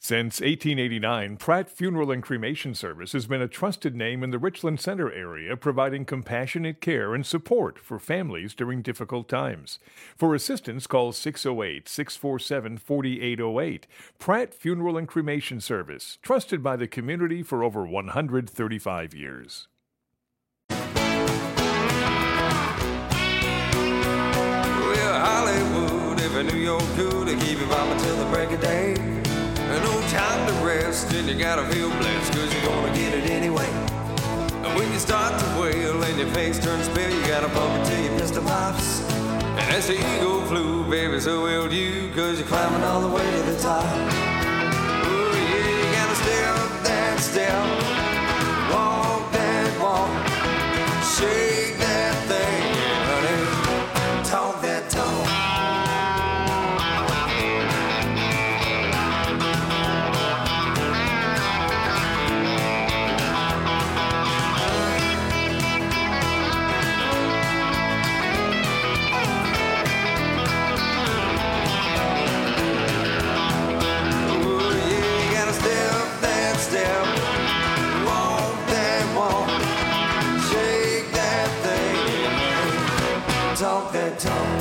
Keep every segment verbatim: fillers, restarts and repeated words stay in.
Since eighteen eighty-nine, Pratt Funeral and Cremation Service has been a trusted name in the Richland Center area, providing compassionate care and support for families during difficult times. For assistance, call six oh eight, six four seven, four eight oh eight. Pratt Funeral and Cremation Service, trusted by the community for over one hundred thirty-five years. Well, Hollywood, if I knew you could, I'd keep you vibing till the break of day. No time to rest, and you gotta feel blessed, cause you're gonna get it anyway. And when you start to wail and your face turns pale, you gotta pump it till your pistol pops. And as the eagle flew, baby, so will you, cause you're climbing all the way to the top. Oh yeah, you gotta step that step, walk that walk, shake that thing, honey, talk that talk. Talk that talk.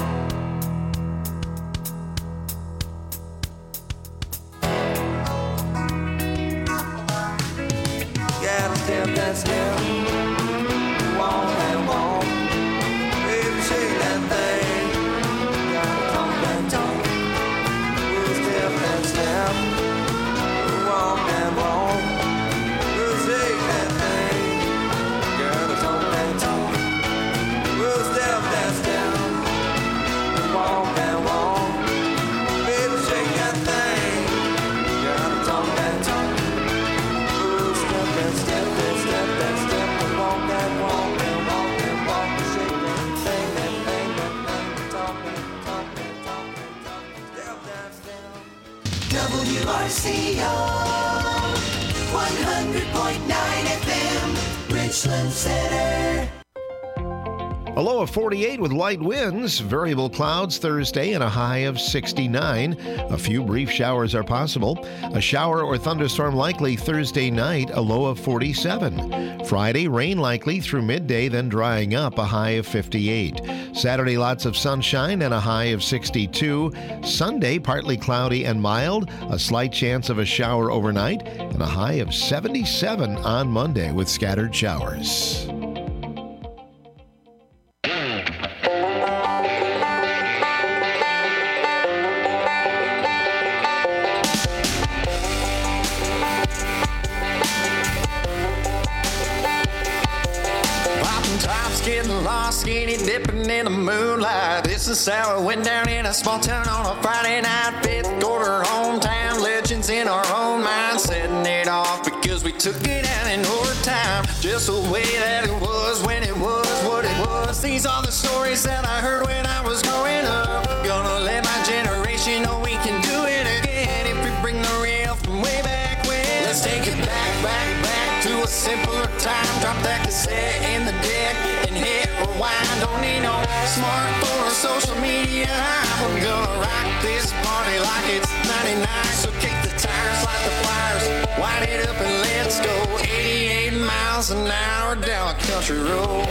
Gotta step that step. Walk that walk. Baby, shake that thing. Gotta talk that talk. We'll step that step. Walk that walk. We'll shake that thing. Gotta talk that talk. We'll step that step, walk that walk, baby, shake that thing. Gotta talk that talk. We'll step that step, that step, that step, and walk that walk, and walk that walk, and shake that thing, that thing, that thing, talk that, talk that, talk that, talk that, step that step. W R C O one hundred point nine F M, Richland Center. A low of forty-eight with light winds, variable clouds Thursday, and a high of sixty-nine. A few brief showers are possible. A shower or thunderstorm likely Thursday night, a low of forty-seven. Friday, rain likely through midday, then drying up, a high of fifty-eight. Saturday, lots of sunshine and a high of sixty-two. Sunday, partly cloudy and mild, a slight chance of a shower overnight, and a high of seventy-seven on Monday with scattered showers. Skinny dipping in the moonlight. This is how it went down in a small town on a Friday night. Fifth quarter hometown legends in our own mind, setting it off because we took it out in overtime. Just the way that it was when it was what it was. These are the stories that I heard when I was growing up. Gonna let my generation know we can do it again if we bring the real from way back when. Let's take it back, back, back to a simpler time. Drop that cassette in the deck and hit rewind. Don't need no smartphone or social media. I'm gonna rock this party like it's ninety-nine. So kick the tires, light the flyers, wind it up and let's go. eighty-eight miles an hour down a country road.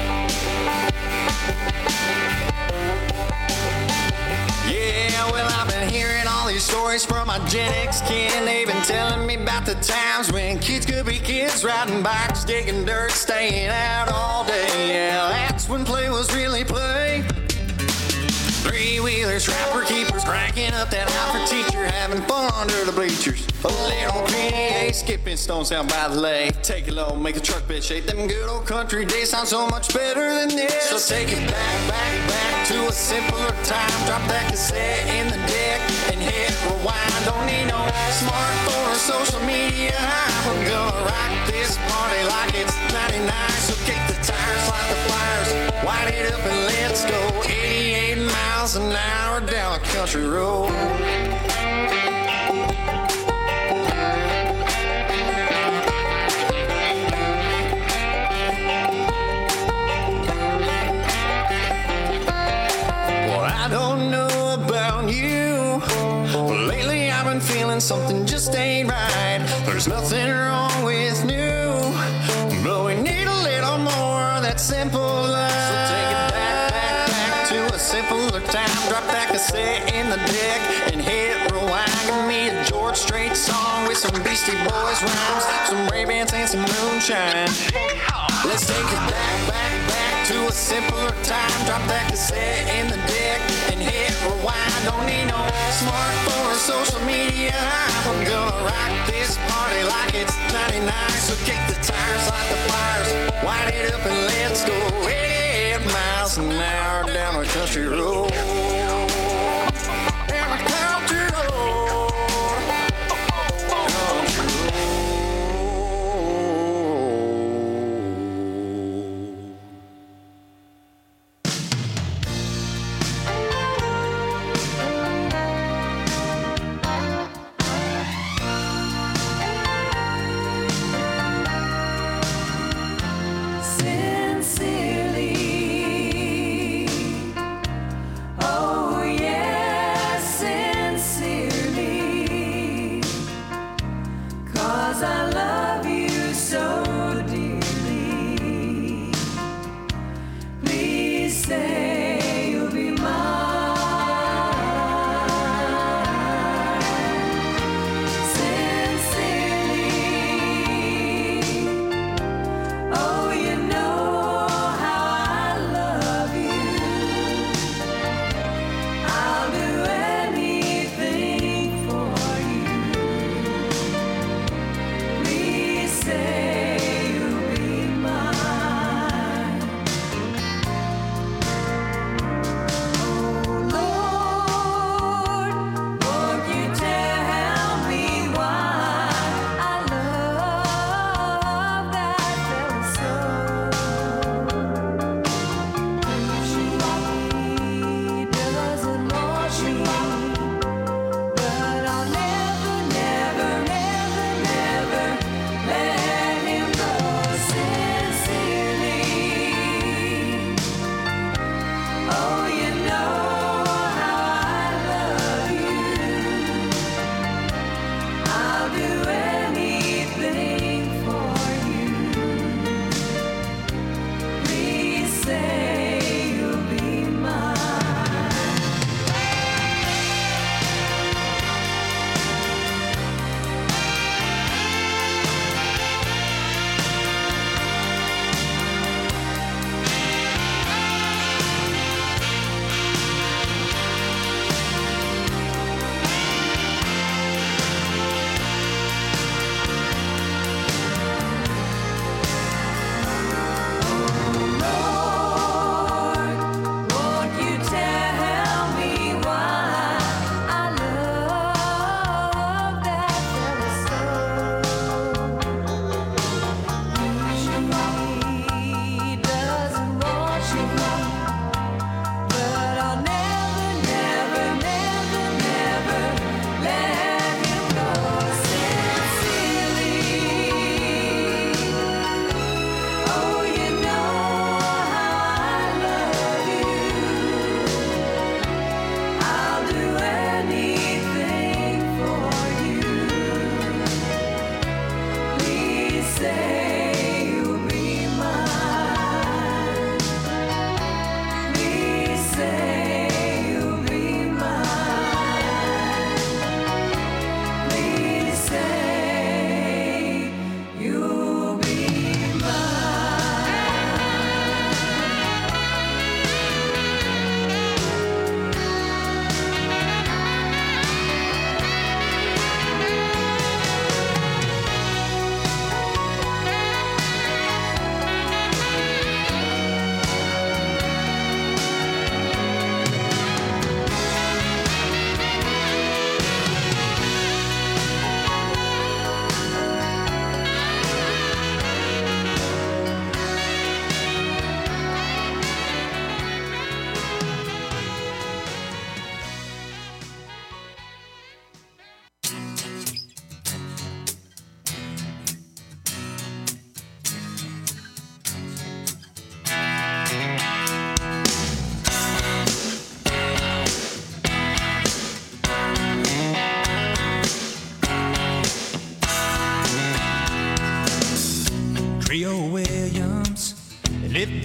Yeah, well, I've been hearing all these stories from my Gen X kid, and they've been telling me about the times when kids could be kids, riding bikes, digging dirt, staying out all day. Yeah, that's when play was really play. Three-wheelers, rapper keepers, cranking up that high for teacher, having fun under the bleachers. A little P A, skipping stones down by the lake. Take it low, make the truck bed shake. Them good old country days sound so much better than this. So take it back, back, back to a simpler time. Drop that cassette in the deck and hit rewind. Don't need no smartphone or social media. We're gonna rock this party like it's ninety-nine. So kick the tires, light the flyers, wind it up and let's go. eighty-eight miles an hour down a country road. I don't know about you, but lately I've been feeling something something just ain't right. There's nothing wrong with new, but we need a little more of that simple love. So take it back, back, back to a simpler time. Drop that cassette in the deck and hit rewind. Give me a George Strait song with some Beastie Boys rhymes, some Ray-Bans and some moonshine. Let's take it back, back, back to a simpler time. Drop that cassette in the deck and hit rewind. Don't need no smartphone or social media. I'm gonna rock this party like it's ninety-nine. So kick the tires, light the fires, wind it up and let's go eighty-eight miles an hour down a country road. Down a country road. Country road.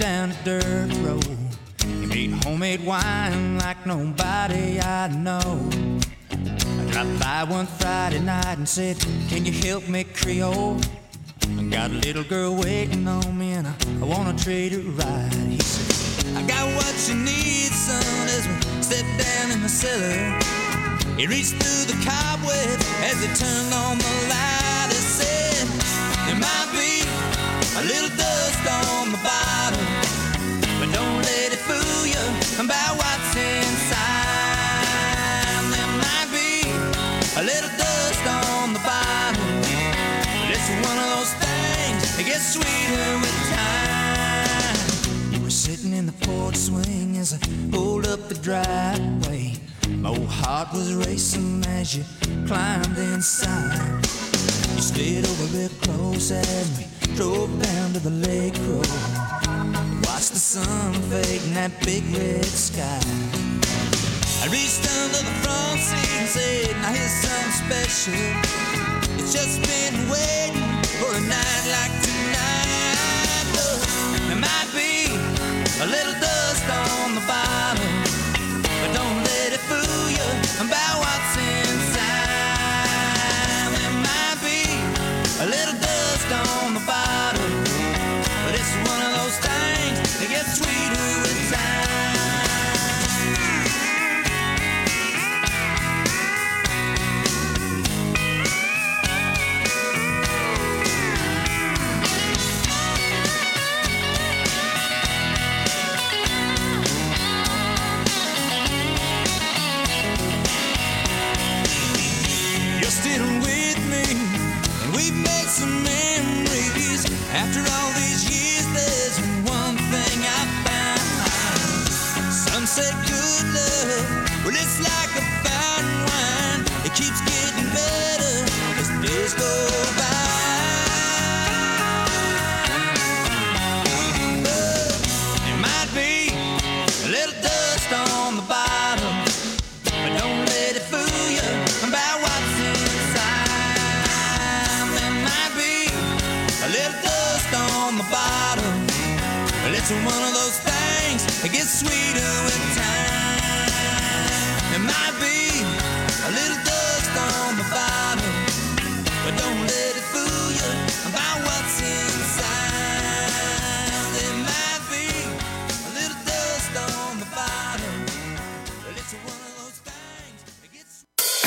down a dirt road. He made homemade wine like nobody I know. I dropped by one Friday night and said, can you help me Creole? I got a little girl waiting on me and I, I wanna treat her right. He said, I got what you need, son, as we step down in the cellar. He reached through the cobweb as he turned on the light. He said, there might be a little dust on the bottom, but don't let it fool you about what's inside. There might be a little dust on the bottom, but it's one of those things that gets sweeter with time. You were sitting in the porch swing as I pulled up the driveway. My old heart was racing as you climbed inside. You stayed over real close as we drove down to the lake road. Watched the sun fade in that big red sky. I reached under the front seat and said, now here's something special. It's just been waiting for a night like tonight. Look, there might be a little dust on the bottom, but don't let it fool you about what's inside. There might be a little dust on the bottom, but it's one of those things that gets sweeter with time. Some memories. After all these years, there's one thing I found. Some say good love, well, it's like a fine wine. It keeps getting better as the days go by. But there might be a little dust on the bottom, but don't let it fool you about what's inside. A little dust on the bottom, but it's one of those things that gets sweeter with time. There might be a little dust on the bottom, but don't let it fool you about what's inside. There might be a little dust on the bottom, but it's one of those things that gets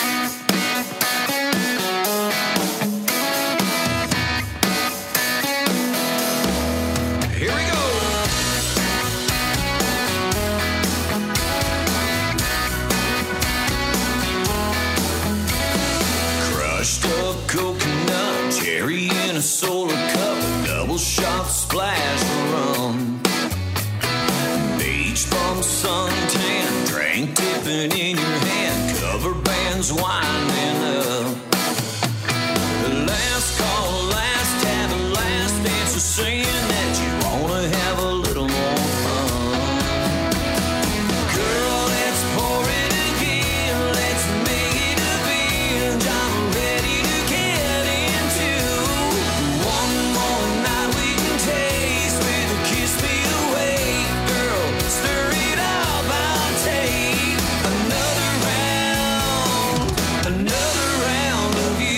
coconut, cherry in a solar cup, double shot splash of rum. Beach bum suntan, drink dipping in your hand, cover bands winding up. The last call, last tab, and last answer saying that you wanna have a little more fun. Girl, let's pour it again, let's make it a binge. I'm ready to get into one more night we can taste with a kiss me away. Girl, stir it up, I'll take another round, another round of you.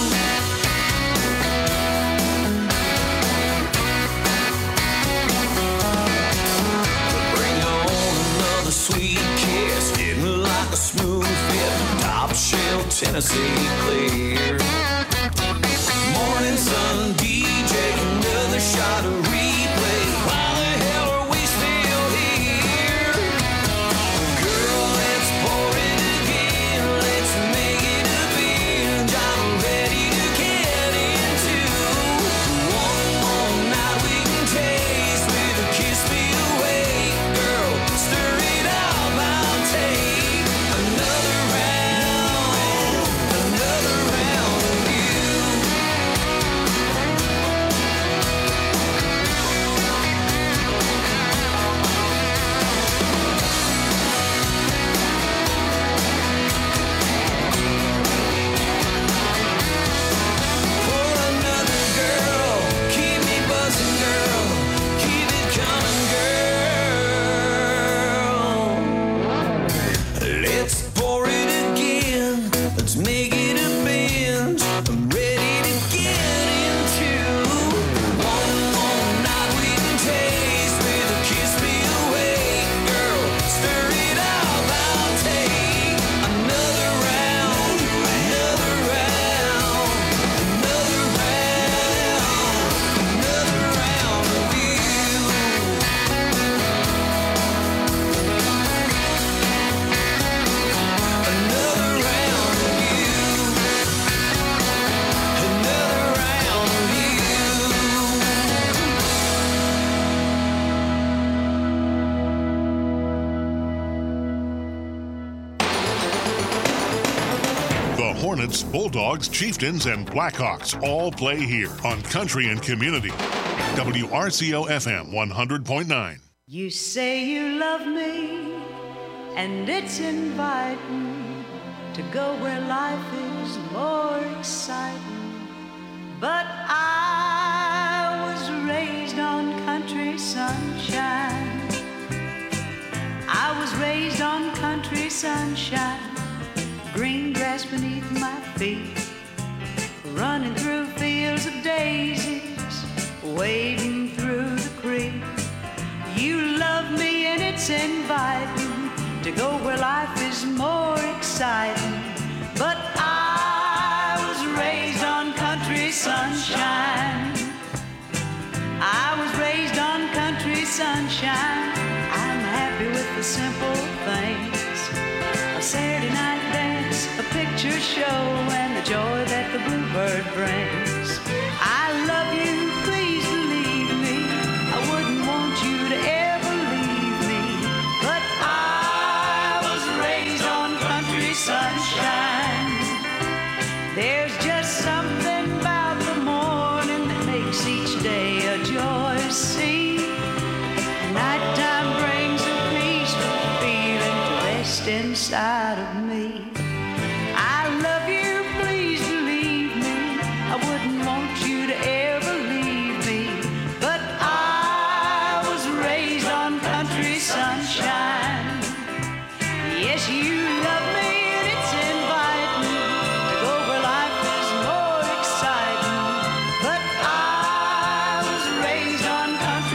Bring on another sweet kiss, hit me like a smooth fit, top shelf Tennessee clear. Morning sun D J, another shot of replay. Why the hell are we still here? Girl, let's pour it again, let's make it a binge. I'm ready to get into one more night we can taste with a kiss me away. Girl, stir it up, I'll take another round, another round of you. Bulldogs, Chieftains, and Blackhawks all play here on Country and Community. W R C O F M one hundred point nine. You say you love me, and it's inviting to go where life is more exciting. But I was raised on country sunshine. I was raised on country sunshine. Green grass beneath my feet, running through fields of daisies, wading through the creek. You love me and it's inviting to go where life is more exciting. But I was raised on country sunshine. I was raised on country sunshine. I'm happy with the simple things. A Saturday night dance, a picture show, and the joy that the bluebird brings. I love you, please believe me. I wouldn't want you to ever leave me. But I was raised on country sunshine. There's just something about the morning that makes each day a joyous scene. Nighttime brings a peaceful feeling to rest inside of me. I love you, please believe me. I wouldn't want you to ever leave me. But I was raised on country sunshine. Yes, you love me and it's inviting to go where life is more exciting. But I was raised on country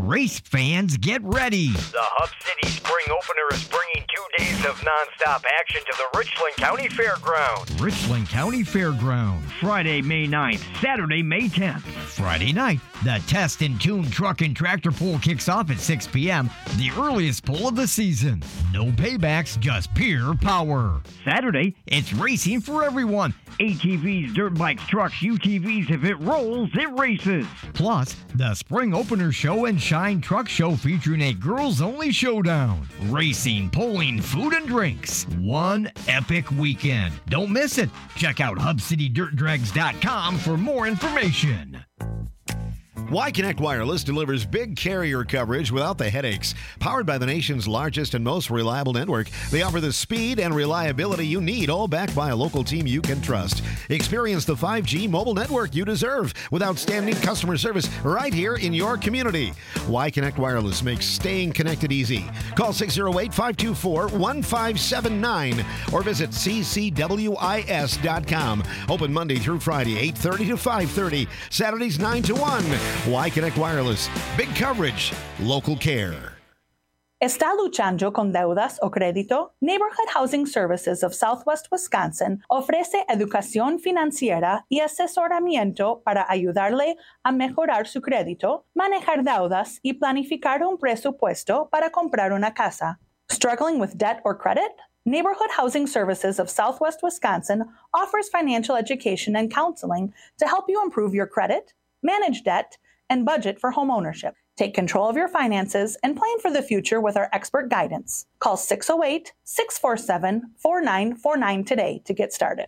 Race fans, get ready. The Hub City Spring Opener is bringing two days of nonstop action to the Richland County Fairground. Richland County Fairground. Friday, May ninth. Saturday, May tenth. Friday night, the Test and Tune Truck and Tractor Pull kicks off at six p.m., the earliest pull of the season. No paybacks, just pure power. Saturday, it's racing for everyone. A T Vs, dirt bikes, trucks, U T Vs, if it rolls, it races. Plus, the Spring Opener Show and Shine Truck Show featuring a girls-only showdown. Racing, pulling, food, and drinks. One epic weekend. Don't miss it. Check out hub city dirt drags dot com for more information. Y-Connect Wireless delivers big carrier coverage without the headaches. Powered by the nation's largest and most reliable network, they offer the speed and reliability you need, all backed by a local team you can trust. Experience the five G mobile network you deserve with outstanding customer service right here in your community. Y-Connect Wireless makes staying connected easy. Call six oh eight, five two four, one five seven nine or visit c c w i s dot com. Open Monday through Friday, eight thirty to five thirty, Saturdays nine to one. Y-Connect Wireless. Big coverage. Local care. ¿Está luchando con deudas o crédito? Neighborhood Housing Services of Southwest Wisconsin ofrece educación financiera y asesoramiento para ayudarle a mejorar su crédito, manejar deudas y planificar un presupuesto para comprar una casa. Struggling with debt or credit? Neighborhood Housing Services of Southwest Wisconsin offers financial education and counseling to help you improve your credit, manage debt, and budget for homeownership. Take control of your finances and plan for the future with our expert guidance. Call six oh eight, six four seven, four nine four nine today to get started.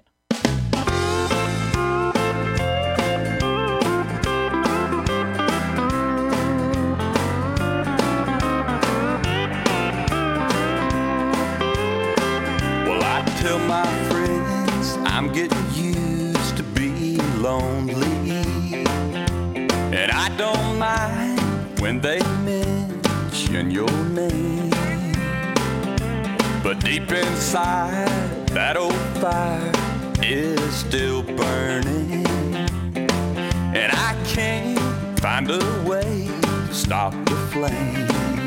Well, I tell my friends I'm getting used to being lonely. And I don't mind when they mention your name. But deep inside, that old fire is still burning. And I can't find a way to stop the flame.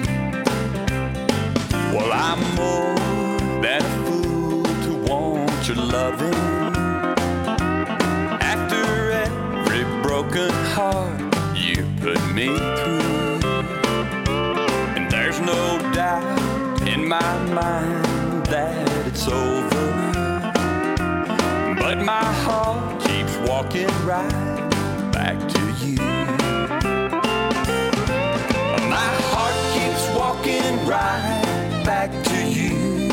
Well, I'm more than a fool to want your loving. After every broken heart you put me through, and there's no doubt in my mind that it's over, but my heart keeps walking right back to you. My heart keeps walking right back to you.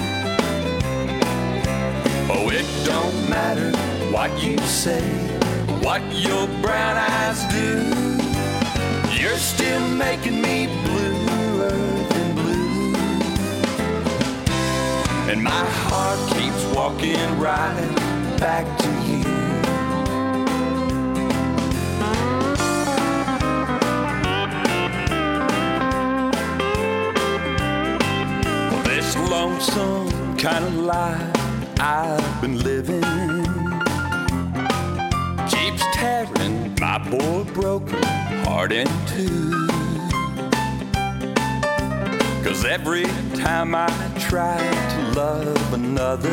Oh, it don't matter what you say, what your brown eyes do, you're still making me bluer than blue. And my heart keeps walking right back to you. Well, this lonesome kind of life I've been living keeps tearing my poor broken heart in two. 'Cause every time I try to love another,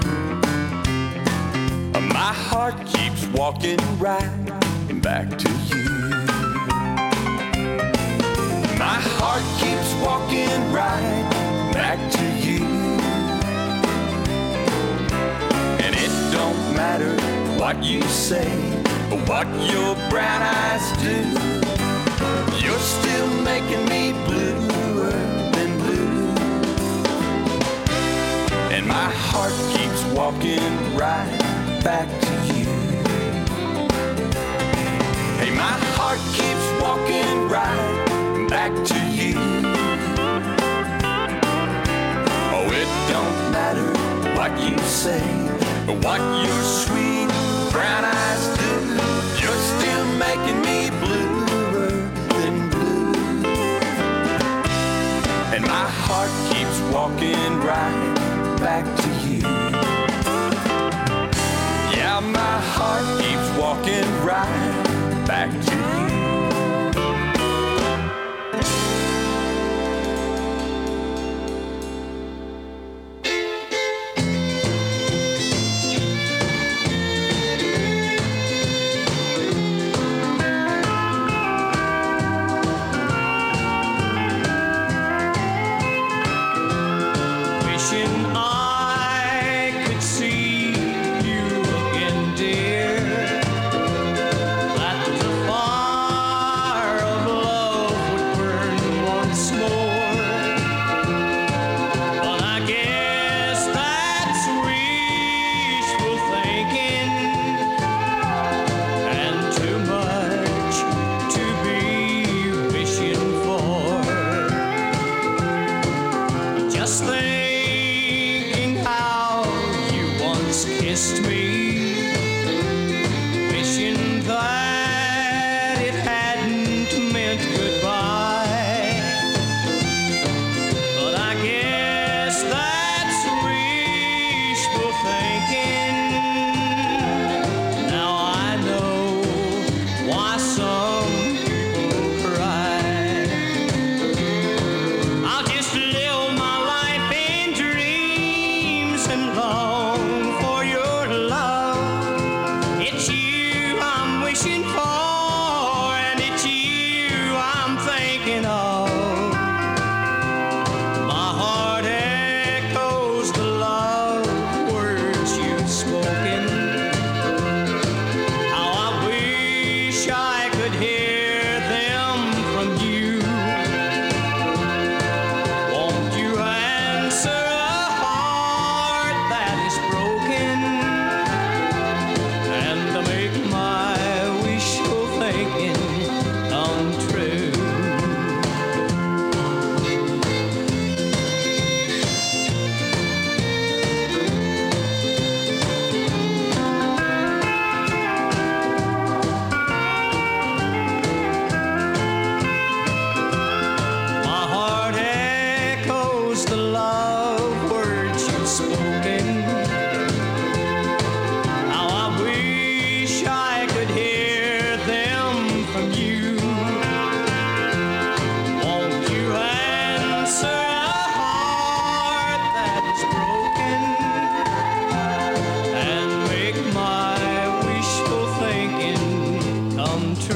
my heart keeps walking right back to you. My heart keeps walking right back to you. And it don't matter what you say, but what your brown eyes do, you're still making me bluer than blue. And my heart keeps walking right back to you. Hey, my heart keeps walking right back to you. Oh, it don't matter what you say, but what your sweet brown eyes do, you're still making me bluer than blue. And my heart keeps walking right back to you. Yeah, my heart keeps walking right back to you.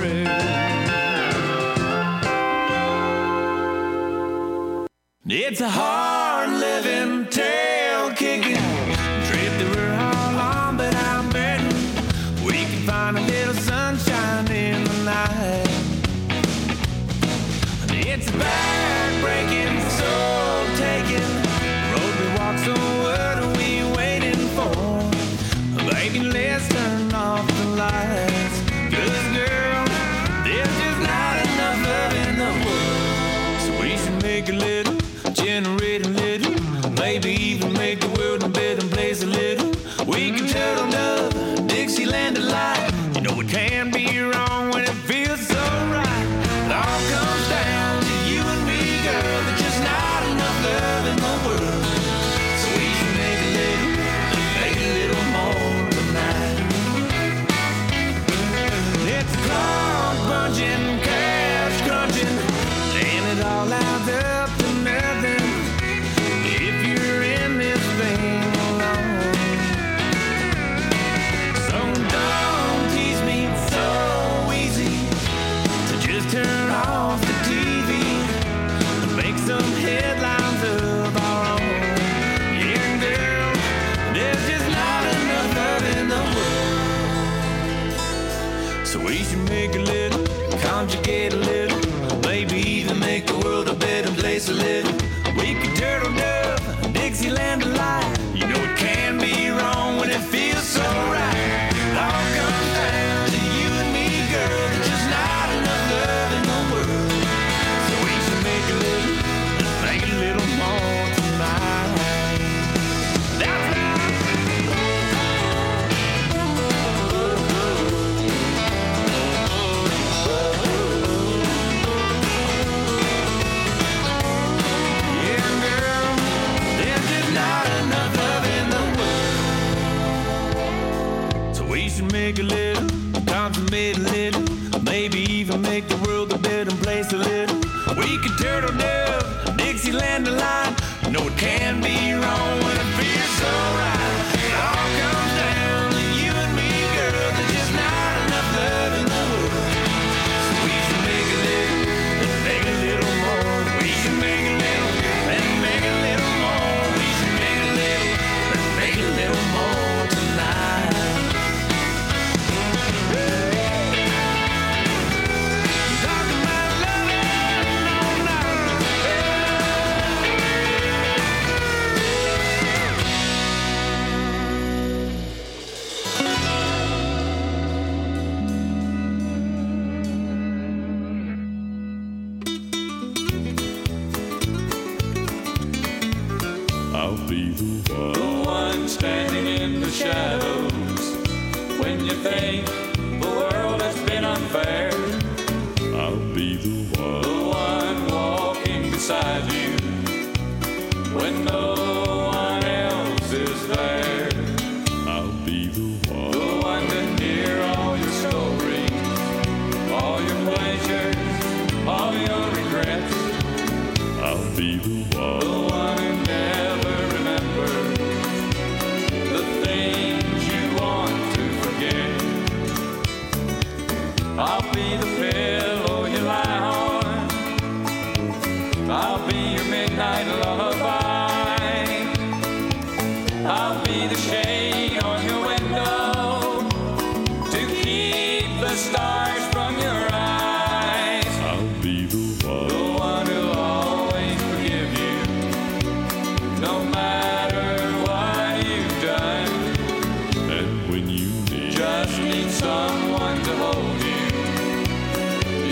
spirit. It's a hard living, tail kicking trip that we're all on, but I'm betting we can find a little sunshine in the night. It's back-breaking, soul-taking road we walk, so what are we waiting for? Baby, let's turn off the lights, 'cause girl, there's just not enough love in the world. So we should make a little, generate a little, maybe even make the world a better place a little. We can turtle dove, Dixieland delight. You know it can't be wrong when it feels so right. It all comes down to you and me, girl. There's just not enough love in the world. So we should make a little, make a little more tonight. It's clock punching, cash crunching, laying it all out up to nothing. If you're in this thing alone, so don't tease me, it's so easy to just turn off the T V and make some headlines of our own. Yeah, girl, there's just not enough love in the world. So we should make a little, conjugate a little, maybe even make the world a better place to live. We could turtle dove, Dixieland delight. You know it can be wrong when it feels so right. It all comes down to you and me, girl. There's just not enough love in the world. So we should make a little, make a little more tonight. That's right. Yeah, girl, there's just not enough love in the world. So we should make a little, consummate a little, maybe even make the world a better place a little. We could turtle dove, Dixieland delight. No, it can't be wrong when it feels so right. It all comes down to you and me, girl. There's just not enough love in the world. So we should make a little, make a little more. We should make a little, and make a little more. We should make a little, make a little more tonight. Talking about loving all night. I'll be the one, the one standing in the shadows. When you think the world has been unfair, I'll be the one, the one walking beside you when no one else is there. I'll be the one, the one to hear all your stories, all your pleasures, all your regrets. I'll be the one, the one who never remembers the things you want to forget. I'll be the pillow you lie on. I'll be your midnight lullaby. I'll be the shade on your window to keep the stars from your eyes. I'll be the one, the one who'll always forgive you, no matter what you've done. And when you need, just need someone to hold you,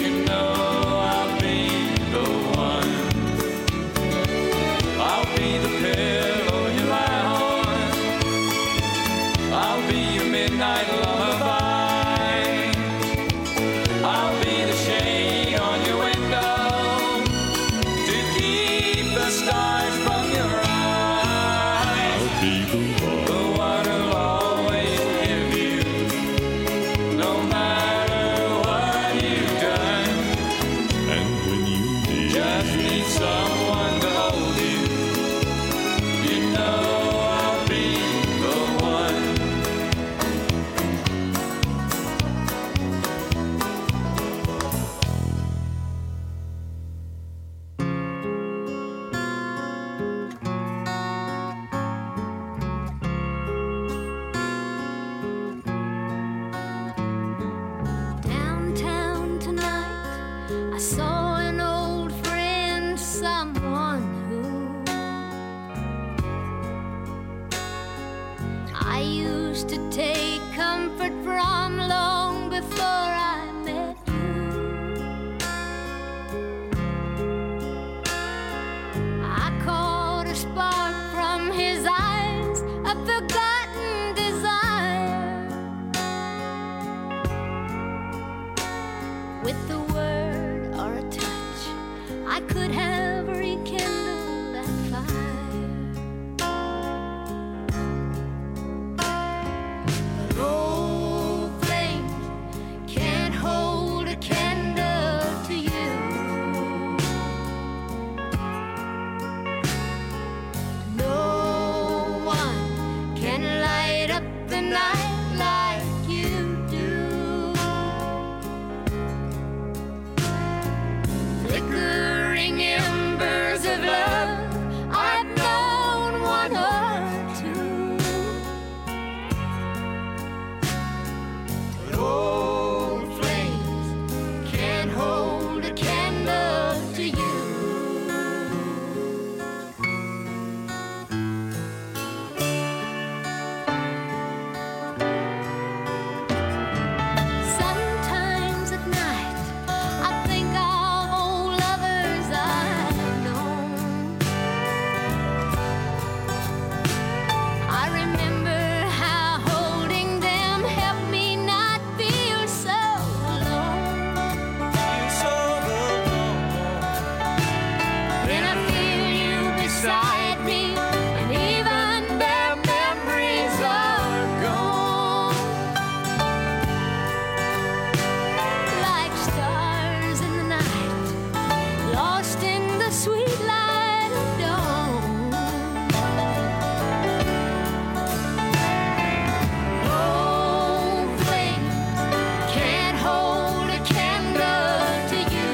to take comfort from long before I met you. I caught a spark from his eyes, a forgotten desire. With a word or a touch, I could have rekindled that fire. But old flames can't hold a candle to you. No one can light up the night like you do. Flickering embers of love, I've known one or two. But old flames can't hold a candle to you. Sometimes at night I think of old lovers I've known. I remember how holding them helped me not feel so alone. Then I feel you beside me, and even their memories are gone. Like stars in the night, lost in the sweet light of dawn. Old flames can't hold a candle to you.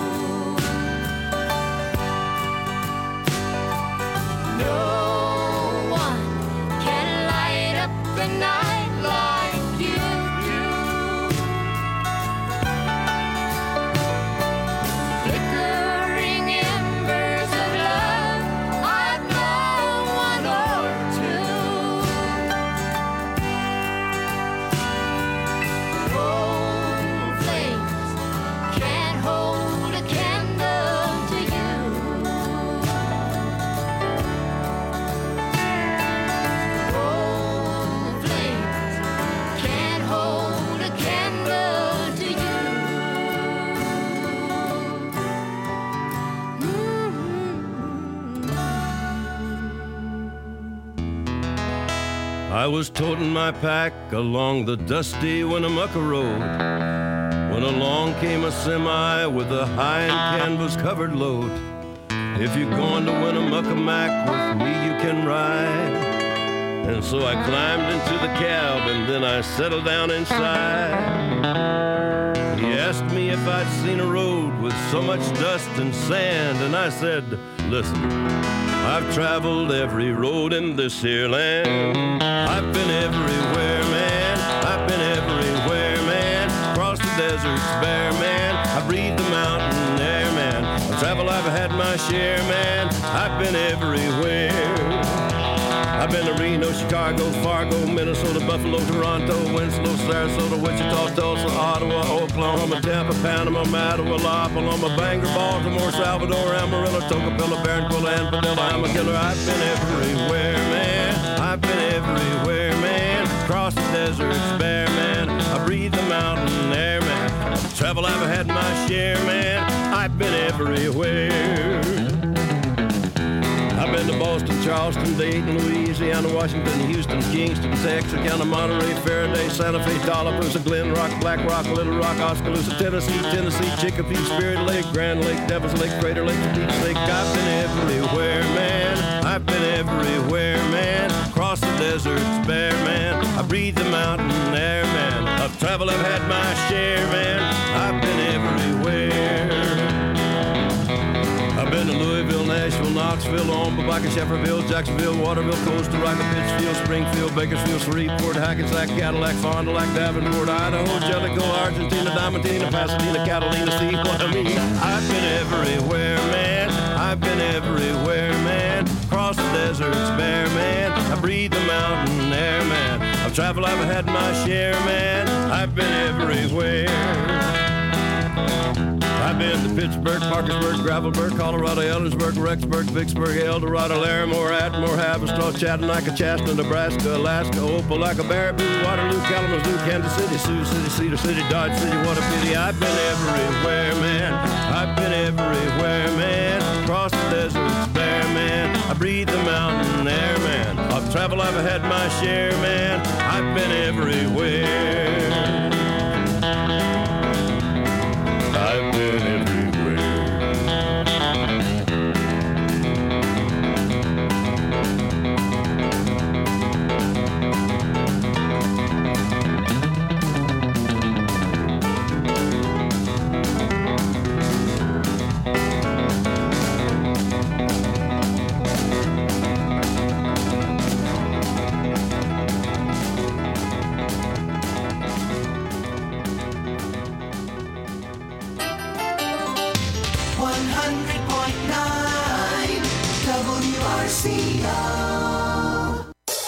No one can light up the night like you do. Flickering embers of love, I've known one or two. Old flames can't hold a candle to you. Old flames can't hold a candle to you. I was toting my pack along the dusty Winnemucca Road when along came a semi with a high and canvas covered load. If you're going to Winnemucca Mac with me, you can ride. And so I climbed into the cab and then I settled down inside. He asked me if I'd seen a road with so much dust and sand, and I said, listen, I've traveled every road in this here land. I've been everywhere, man. I've been everywhere, man. Across the deserts bare, man. I breathed the mountain air, man. Of travel I've had my share, man. I've been everywhere. I've been to Reno, Chicago, Fargo, Minnesota, Buffalo, Toronto, Winslow, Sarasota, Wichita, Tulsa, Ottawa, Oklahoma, Tampa, Panama, Mattawa, La Paloma, Bangor, Baltimore, Salvador, Amarillo, Tocopilla, Barranquilla, and Padilla. I'm a killer. I've been everywhere, man. I've been everywhere, man. Across the deserts bare, man. I breathe the mountain air, man. Travel I've had my share, man. I've been everywhere. I've been to Boston, Charleston, Dayton, Louisiana, Washington, Houston, Kingston, Texarkana, Monterey, Faraday, Santa Fe, Tallapoosa, Glen Rock, Black Rock, Little Rock, Oskaloosa, Tennessee, Tennessee, Chicopee, Spirit Lake, Grand Lake, Devil's Lake, Crater Lake, Deep Lake. I've been everywhere, man. I've been everywhere, man. Across the deserts bare, man. I breathe the mountain air, man. Of travel I've had my share, man. I've been everywhere. I've been to Louisville, Nashville, Knoxville, Omaha, Baca, Shefferville, Jacksonville, Waterville, Costa Rica, Pittsfield, Springfield, Bakersfield, Shreveport, Hackensack, Cadillac, Fond du Lac, Davenport, Idaho, Jellicoe, Argentina, Diamantina, Pasadena, Catalina, see what I mean? I've been everywhere, man. I've been everywhere, man. Across the deserts bare, man. I breathe the mountain air, man. Of travel, I've had my share, man. I've been everywhere. I've been to Pittsburgh, Parkersburg, Gravelburg, Colorado, Ellersburg, Rexburg, Vicksburg, Eldorado, Larimore, Atmore, Haverstraw, Chattanooga, Chastity, Nebraska, Alaska, Opelika, Baraboo, Waterloo, Kalamazoo, Kansas City, Sioux City, Cedar City, Dodge City, what a pity. I've been everywhere, man. I've been everywhere, man. Across the deserts bare, man. I breathe the mountain air, man. I've traveled, I've had my share, man. I've been everywhere. I've been everywhere. one hundred point nine W R C O.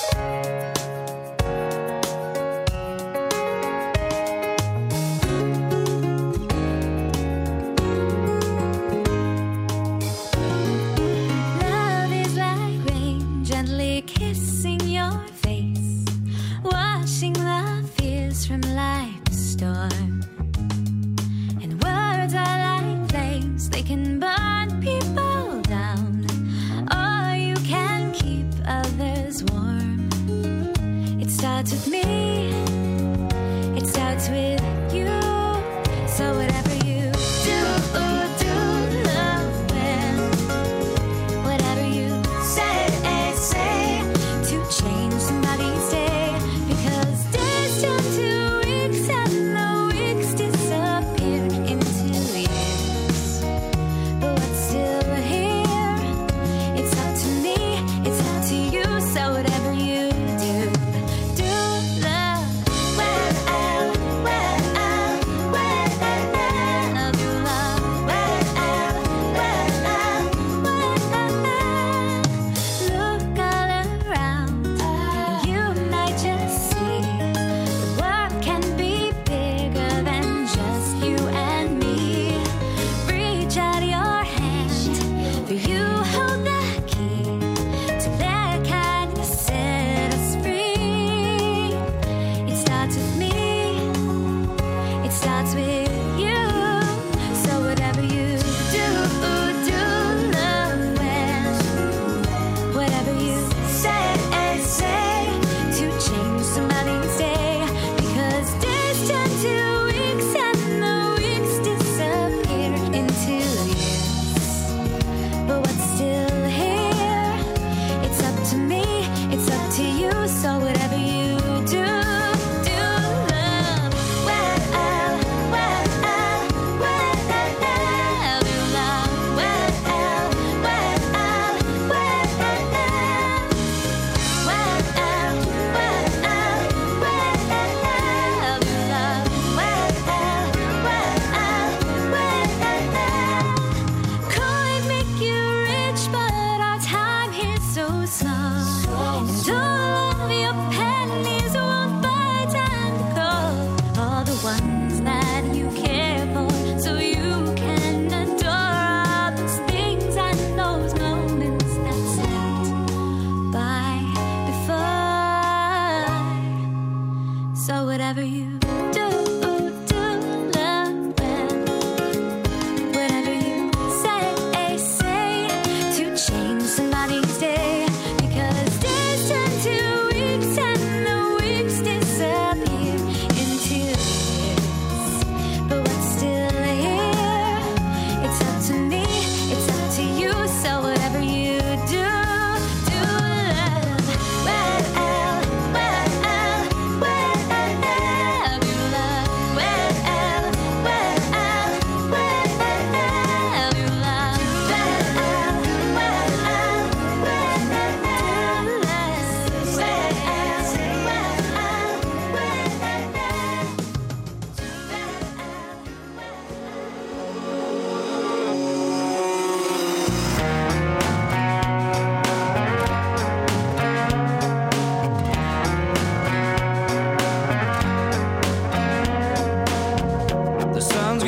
Love is like rain, gently kissing your face, washing the fears from life's storm. And words are like flames, they can burn people down, or you can keep others warm. It starts with me, it starts with you. So whatever you do, do love when, whatever you say, say to change somebody's day, because days turn to weeks and the weeks disappear into years. But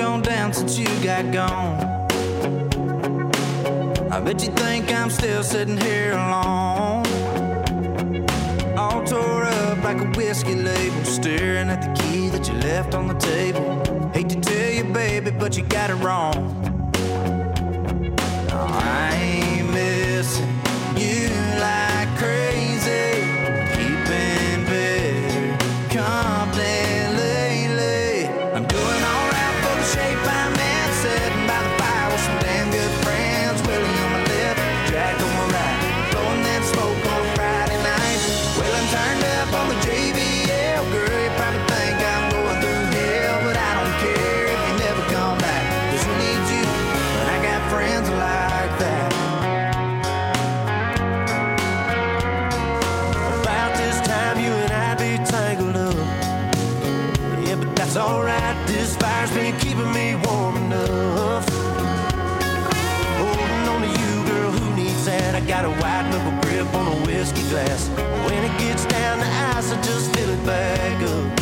gone down since you got gone. I bet you think I'm still sitting here alone, all tore up like a whiskey label, staring at the key that you left on the table. Hate to tell you, baby, but you got it wrong. No, I ain't missing you like crazy, keeping better company lately. I'm doing all right for the shape I'm in, sitting by the fire with some damn good friends. Willie on my left, Jack on my right, blowing that smoke on a Friday night. Well, I'm turned up on the J B L, girl, you probably think I'm going through hell, but I don't care if you never come back, 'cause who needs you when I got friends like that? About this time you and I'd be tangled up, yeah, but that's alright, this fire's been keeping me warm enough. Holding on to you, girl, who needs that? I got a white knuckle grip on a whiskey glass. When it gets down to ice, I just fill it back up.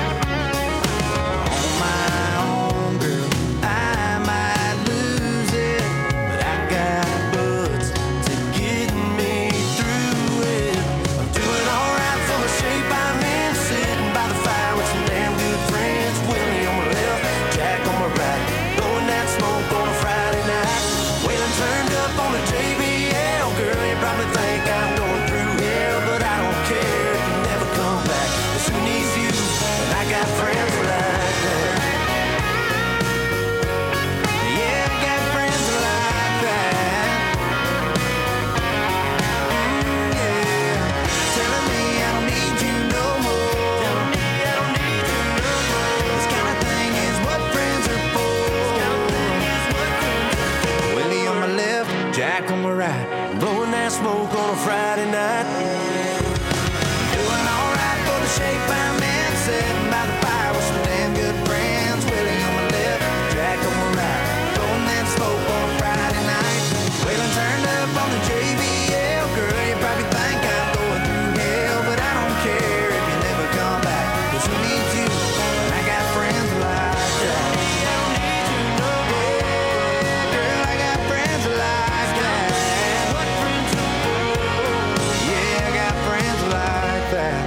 On my own, girl, I might lose it, but I got buds to get me through it. I'm doing alright for the shape I'm in, sitting by the fire with some damn good friends. Willie on my left, Jack on my right, blowing that smoke on a Friday night. Waylon turned up on the J B L, girl, you probably think I'm going through hell, but I don't care if you never come back, 'cause who needs you when I got friends like that? Yeah, I got friends like that. Mm, yeah, telling me I don't need you no more. Telling me I don't need you no more. This kind of thing is what friends are for. This kind of thing is what friends are for. Willie on my left, Jack on my right, blowing that smoke on a Friday night. Doing alright for the shape I'm in, sitting by the fire with some damn good friends. Willie on my left, Jack on my right, blowing that smoke on a Friday night. Waylon turned up on the J B L, girl, you probably think I'm going through hell, but I don't care if you never come back, 'cause who needs you when I got friends like that? I don't need you no more. Girl, I got friends like that. What friends are for? Yeah, I got friends like that.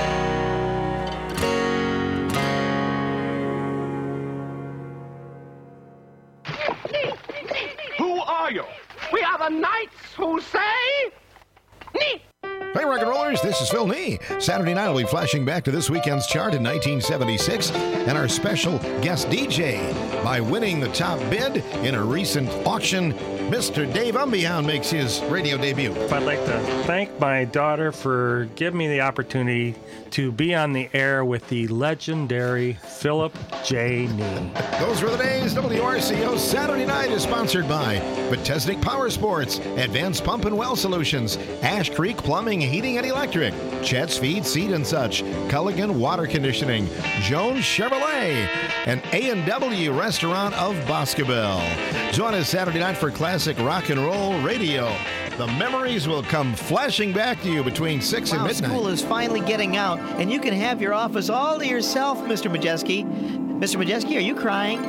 Who are you? We are the knights who say, "Nee." Hey, rock and rollers, this is Phil Nee. Saturday night, we'll be flashing back to this weekend's chart in nineteen seventy-six and our special guest D J. By winning the top bid in a recent auction, Mister Dave Umbehound makes his radio debut. I'd like to thank my daughter for giving me the opportunity to be on the air with the legendary Philip J. Nee. Those were the days. W R C O Saturday Night is sponsored by Bethesda Power Sports, Advanced Pump and Well Solutions, Ash Creek Plumbing, Heating and Electric, Chet's Feed, Seed and Such, Culligan Water Conditioning, Jones Chevrolet, and A and W Restaurant of Boscobel. Join us Saturday night for classic rock and roll radio. The memories will come flashing back to you between six wow, and midnight. School is finally getting out, and you can have your office all to yourself, Mister Majeski. Mister Majeski, are you crying?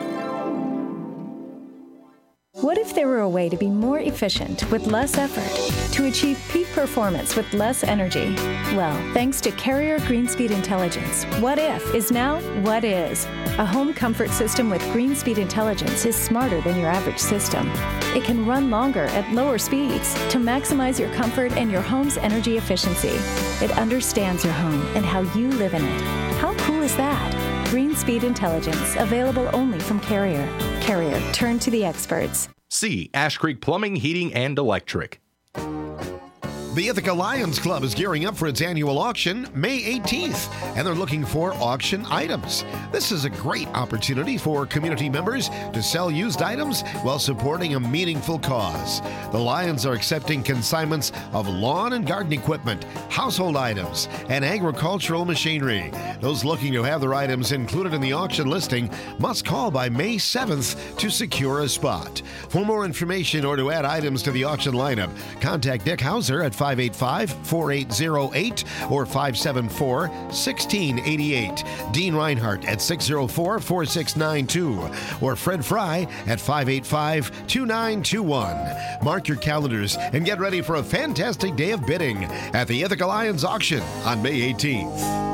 What if there were a way to be more efficient with less effort, to achieve peak performance with less energy? Well, thanks to Carrier Greenspeed Intelligence, What If is now What Is. A home comfort system with Greenspeed Intelligence is smarter than your average system. It can run longer at lower speeds to maximize your comfort and your home's energy efficiency. It understands your home and how you live in it. How cool is that? Greenspeed Intelligence, available only from Carrier. Carrier, turn to the experts. See Ash Creek Plumbing, Heating, and Electric. The Ithaca Lions Club is gearing up for its annual auction May eighteenth, and they're looking for auction items. This is a great opportunity for community members to sell used items while supporting a meaningful cause. The Lions are accepting consignments of lawn and garden equipment, household items, and agricultural machinery. Those looking to have their items included in the auction listing must call by May seventh to secure a spot. For more information or to add items to the auction lineup, contact Dick Hauser at five five eight five, four eight zero eight or five seven four, one six eight eight. Dean Reinhardt at six oh four, four six nine two or Fred Fry at five eight five, two nine two one. Mark your calendars and get ready for a fantastic day of bidding at the Ithaca Lions auction on May eighteenth.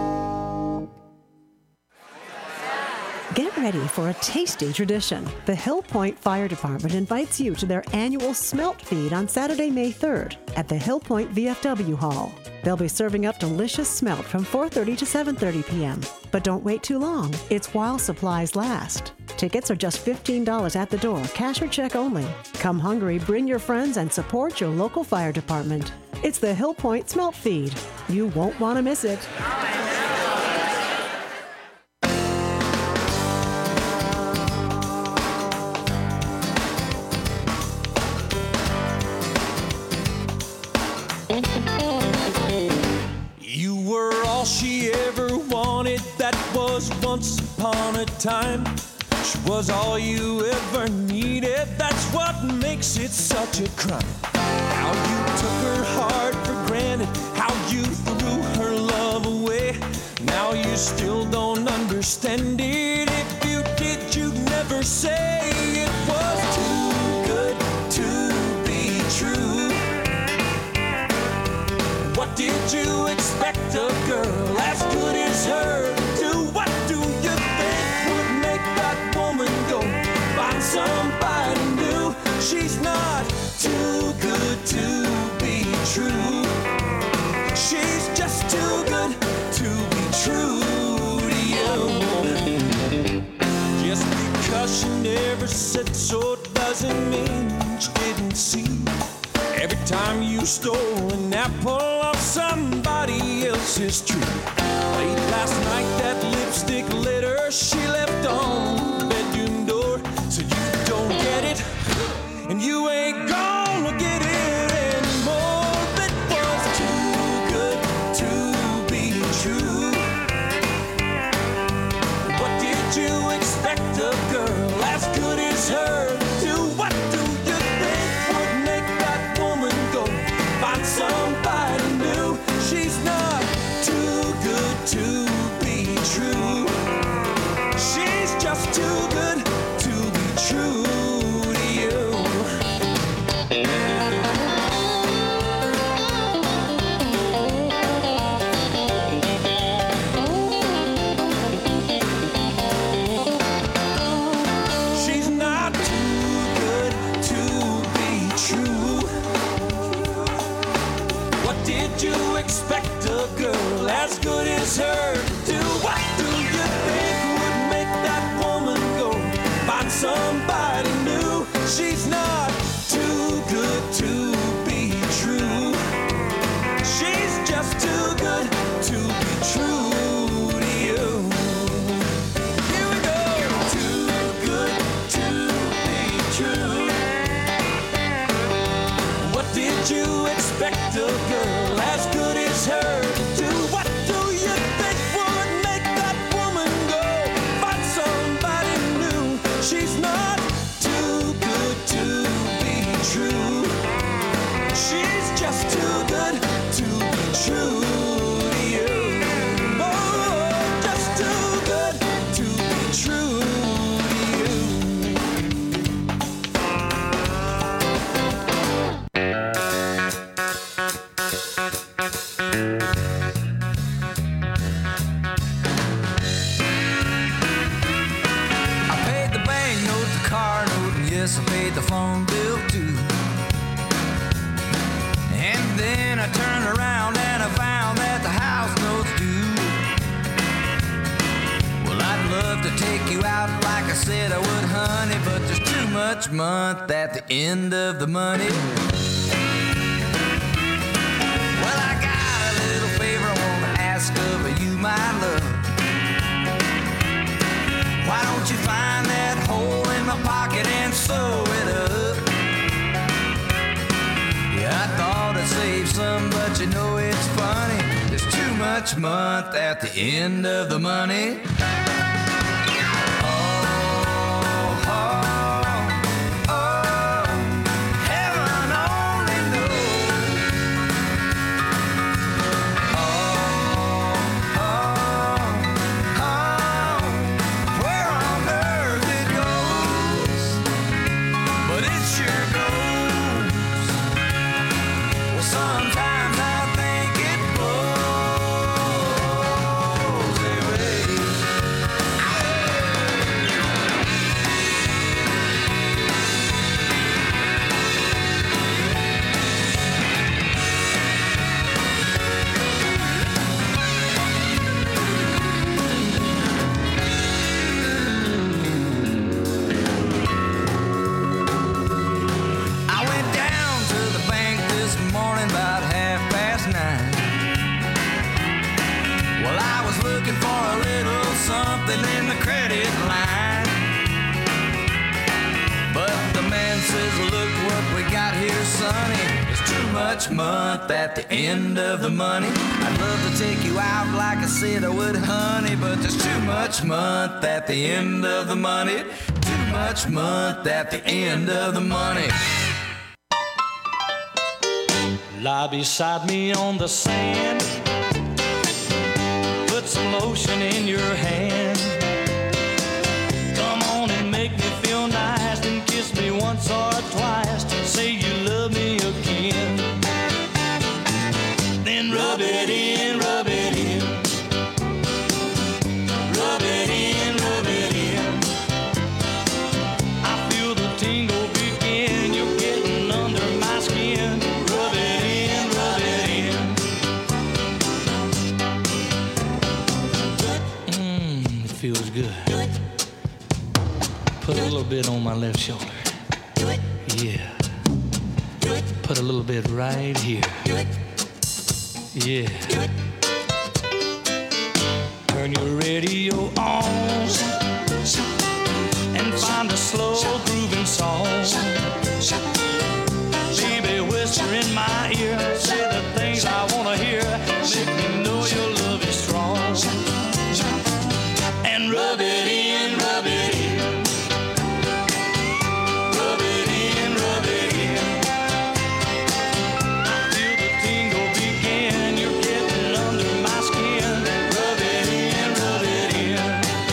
Get ready for a tasty tradition. The Hill Point Fire Department invites you to their annual Smelt Feed on Saturday, May third at the Hill Point V F W Hall. They'll be serving up delicious smelt from four thirty to seven thirty p.m. But don't wait too long. It's while supplies last. Tickets are just fifteen dollars at the door, cash or check only. Come hungry, bring your friends, and support your local fire department. It's the Hill Point Smelt Feed. You won't want to miss it. You were all she ever wanted, that was once upon a time. She was all you ever needed, that's what makes it such a crime. How you took her heart for granted, how you threw her love away. Now you still don't understand it. If you did, you'd never say it was too good to be true. What did you expect a girl as good as her to do? What do you think would make that woman go find somebody new? She's not too good to be true. She's just too good to be true to you. Just because she never said so doesn't mean she didn't see. Every time you stole an apple off somebody else's tree. Late last night that lipstick litter she left on the bedroom door. So you don't get it, and you ain't gonna get it anymore. That was too good to be true. What did you expect a girl as good as her to do? What do you think would make that woman go find somebody new? She's not too good to be true. She's just too good to be true to you. She's not too good to be true. What did you expect a girl as good as her to do? What do you think would make that woman go find somebody new? She's not too good to be true. She's just too good to be true to you. Here we go. Too good to be true. What did you expect a girl as good as her to do? What do you think would make that woman go find somebody new? She's not too good to be true. She's just too good to be true to you. Oh, just too good to be true to you. I paid the bank note, the car note, and yes, I paid the phone bill too. And then I turned around and I found that the house note's due. Well, I'd love to take you out like I said I would, honey, but there's too much month at the end of the money. Well, I got a little favor I want to ask of you, my love. Why don't you find that hole in my pocket and sew it up? Yeah, I thought I'd save some, but you know it's funny. There's too much month at the end of the money. Oh, oh, oh, heaven only knows. money than the credit line. But the man says, look what we got here, sonny. It's too much month at the end of the money. I'd love to take you out like I said I would, honey, but there's too much month at the end of the money. Too much month at the end of the money. Lie beside me on the sand. Put some lotion in your hand. Come on and make me feel nice. Then kiss me once or twice. Say you love me again. Then rub it in, rub it in. Rub it in, rub it in. I feel the tingle begin. You're getting under my skin. Rub it in, rub it in. Mmm, it feels good. Put a little bit on my left shoulder. Yeah. Put a little bit right here. Yeah. Turn your radio on and find a slow grooving song. Baby, whisper in my ear, say the things I wanna hear. Make me know your love is strong. And rub it in, rub it in. Rub it in, rub it in. I feel the tingle begin. You're getting under my skin. Rub it in, rub it in.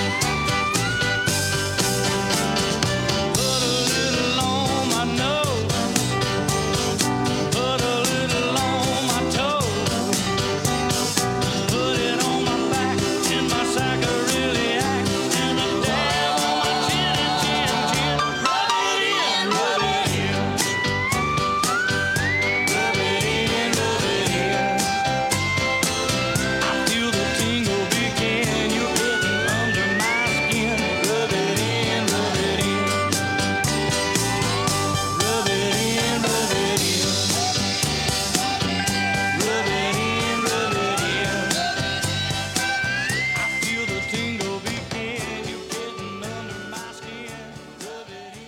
Put a little on my nose. Put a little on my toe. Put it on my back in my saccharilliac. And a dab on my chin and chin, chin. Rub it in, rub it in. Rub it in, rub it in. I feel the tingle begin. You're getting under my skin. Rub it in, rub it in. Rub it in, rub it in. Rub it in, rub it in. I feel the tingle begin. You're getting under my skin. Rub it in.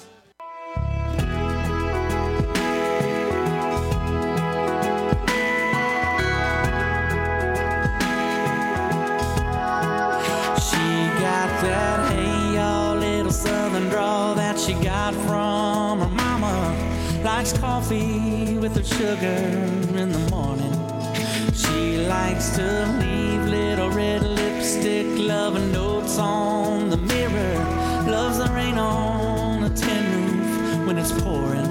She got that hey y'all little southern drawl that she got from her mama. Likes coffee with her sugar in the morning. She likes to leave little red lipstick loving notes on the mirror. Loves the rain on a tin roof when it's pouring.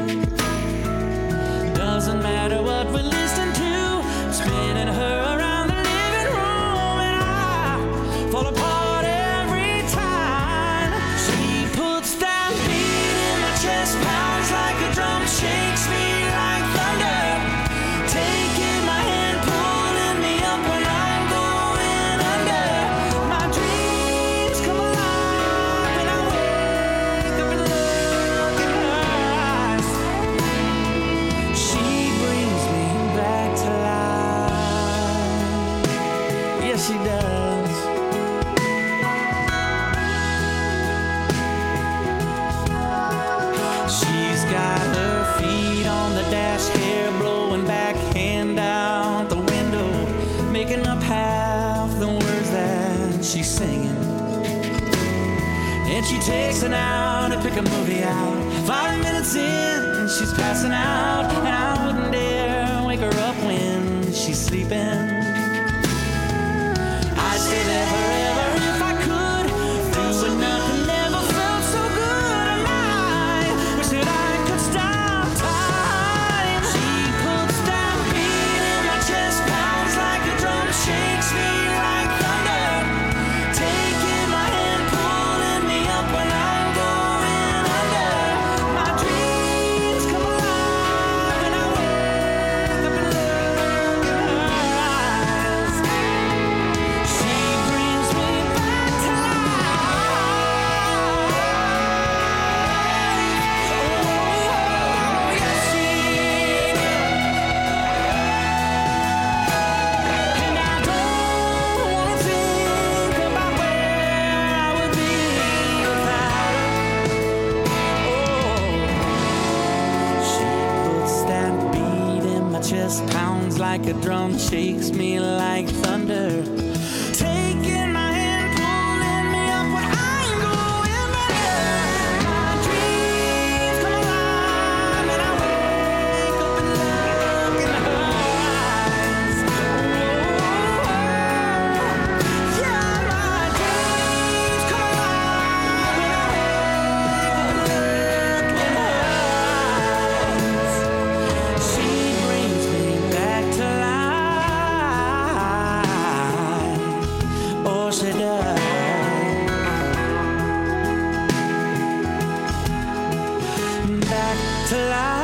Doesn't matter what we're listening to, spinning her around the living room, and I fall apart every time. She puts that beat in my chest, pounds like a drum, shakes me like thunder. Taking my hand, pulling me up when I'm going under. My dreams come alive when I wake up and look in her eyes. She brings me back to life. Yes, she does. She's got her feet on the dash, hair blowing back, hand out the window, making up half the words that she's singing. And she takes an hour to pick a movie out. Five minutes in, and she's passing out, and I wouldn't dare wake her up when she's sleeping. I'd stay there forever if I could, doing nothing never felt so good. And I wish that I could stop time. She puts that beat in my chest, pounds like a drum, shakes me like thunder. Taking my hand, pulling me up when I'm going under. My dreams come alive when I wake up and look in her eyes. like a drum, shakes me like thunder. Taking my hand, pulling me up when I'm going under. My dreams come alive and I wake up and look in her eyes. Oh, yeah, my dreams come alive and I wake up and look in her eyes. She brings me back to life. Oh, she does. Back to life.